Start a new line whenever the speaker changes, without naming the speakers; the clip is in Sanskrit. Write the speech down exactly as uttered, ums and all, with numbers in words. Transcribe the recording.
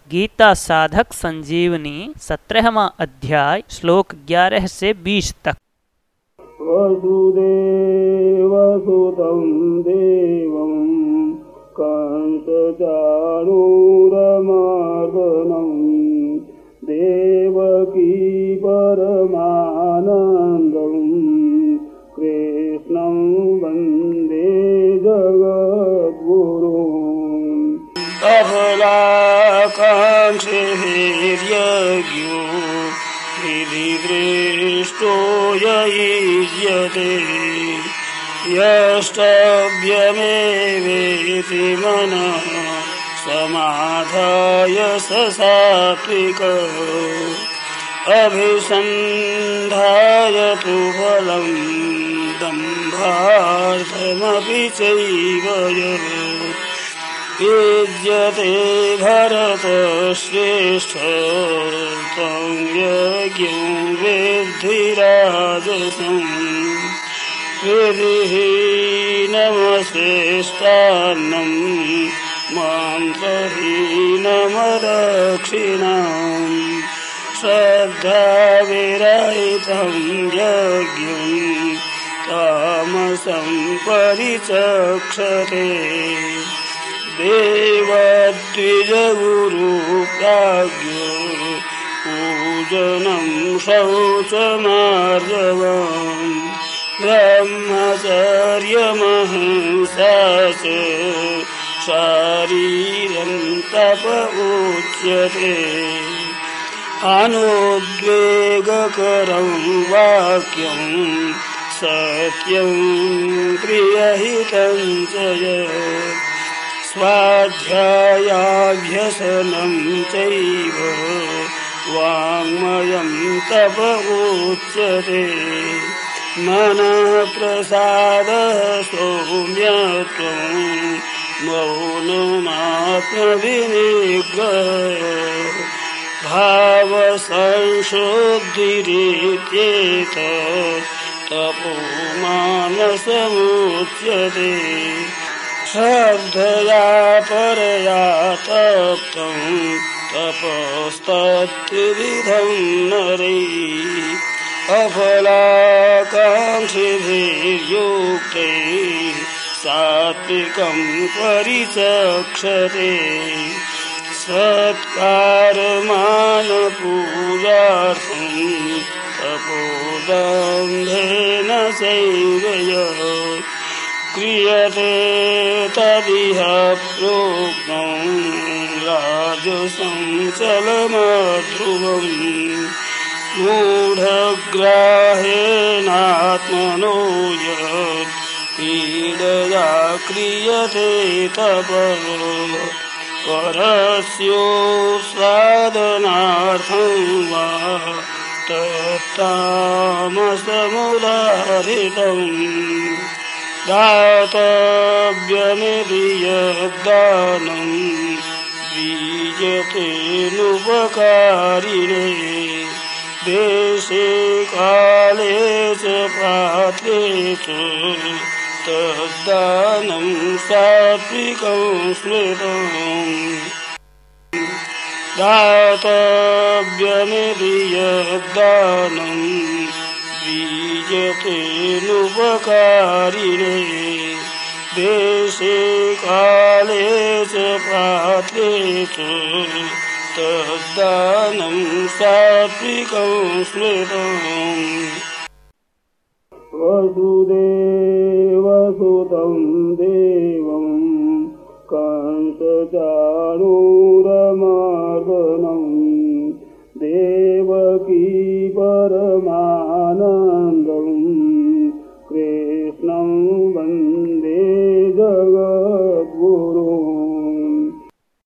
गीता साधक संजीवनी सत्रहवां अध्याय श्लोक ग्यारह से बीस तक।
वसुदेवसुतं देवं कंसचाणूरमर्दनं देवकी परमानन्दं कृष्णं वन्दे जगद्गुरुम्। अफलाकाङ्क्षिभिर्यज्ञो विधिदृष्टो युज्यते यष्टव्यमेवेति मनः समाधाय स सात्विकः अभिसन्धाय तु फलं दम्भार्थमपि चैव यत् युज्यते भरतश्रेष्ठ तं यज्ञं विद्धि राजसम्। विधिहीनमश्रेष्ठान्नं मन्त्रहीनमदक्षिणाम् श्रद्धाविरहितं यज्ञं तामसं परिचक्षते। देवद्विजगुरुप्राज्ञो पूजनं शौचमार्जवम् ब्रह्मचर्यमहिंसा च शारीरं तप उच्यते। अनुद्वेगकरं वाक्यं सत्यं प्रियहितं च यत् स्वाध्यायाभ्यसनं चैव वाङ्मयं तप उच्यते। मनः प्रसादः सौम्यत्वं मौनमात्मविनिग्रहः भावसंशुद्धिरित्येतत् तपो मानसमुच्यते। श्रद्धया परया तप्तं तपस्तत्त्रिविधं नरैः अफलाकाङ्क्षिभिर्युक्तैः सात्विकं परिचक्षते। सत्कारमानपूजार्थं तपोदम्भेन चैव यत् क्रियते तदिह प्रोक्तं राजसं चलमध्रुवम्। मूढग्राहेणात्मनो यत् पीडया क्रियते तपः परस्योत्सादनार्थं वा तत्तामसमुदाहृतम्। दातव्यमिति यद्दानं बीजतेनुपकारिणे देशे काले च पात्रे च तद्दानं सात्विकं स्मृतम्। दातव्यमिति यद्दानं बीजतेनुपकारिणे देशे काले च पात्रे च तद्दानं सात्विकं स्मृतम्। वसुदेवसुतं देवं कंसचाणूर